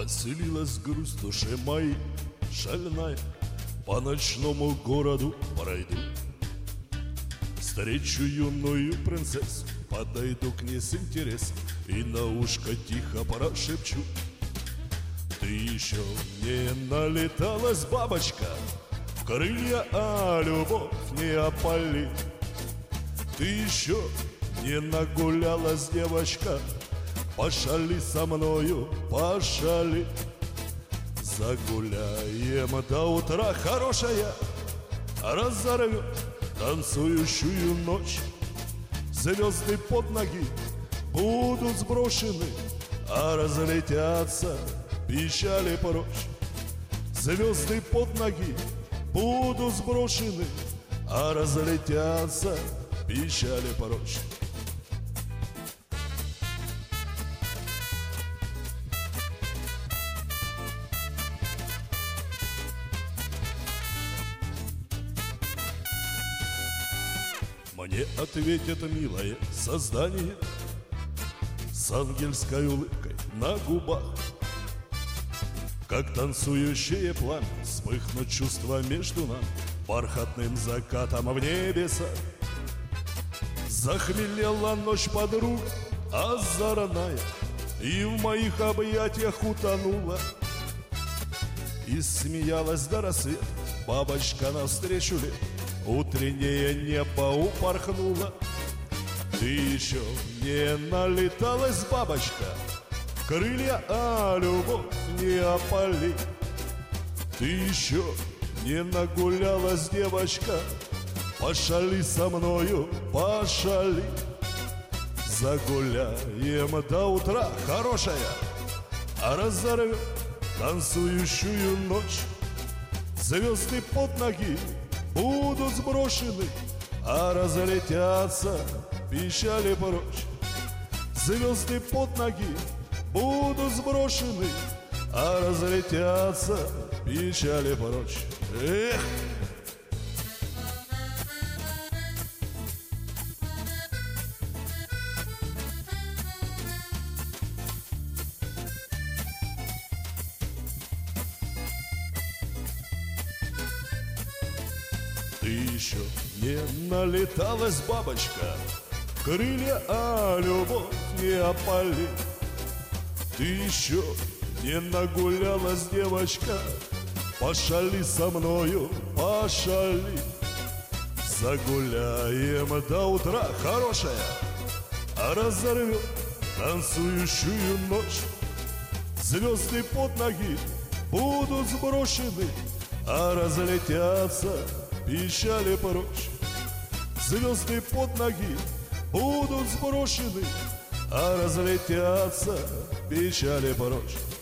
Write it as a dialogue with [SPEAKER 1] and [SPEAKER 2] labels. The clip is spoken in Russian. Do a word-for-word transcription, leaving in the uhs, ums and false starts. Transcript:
[SPEAKER 1] Поселилась грусть в душе моей шальная, по ночному городу пройду. Встречу юную принцессу, подойду к ней с интересом и на ушко тихо прошепчу: ты еще не налеталась, бабочка, в крылья, а любовь не опалит. Ты еще не нагулялась, девочка, пошали со мною, пошали. Загуляем до утра, хорошая, разорвет танцующую ночь. Звезды под ноги будут сброшены, а разлетятся печали прочь. Звезды под ноги будут сброшены, а разлетятся печали прочь. Мне ответит милое создание с ангельской улыбкой на губах. Как танцующее пламя вспыхнут чувства между нами бархатным закатом в небесах. Захмелела ночь, подруга озорная, и в моих объятиях утонула. И смеялась до рассвета бабочка навстречу лет, утреннее небо упорхнуло. Ты еще не налеталась, бабочка, в крылья, а любовь не опали. Ты еще не нагулялась, девочка, пошали со мною, пошали. Загуляем до утра, хорошая, а разорвет танцующую ночь. Звезды под ноги будут сброшены, а разлетятся печали прочь. Звезды под ноги будут сброшены, а разлетятся печали прочь. Эх! Ты еще не налеталась, бабочка, в крылья, а любовь не опали. Ты еще не нагулялась, девочка, пошали со мною, пошали. Загуляем до утра, хорошая, а разорвет танцующую ночь. Звезды под ноги будут сброшены, а разлетятся печали прочь. Звезды под ноги будут сброшены, а разлетятся печали прочь.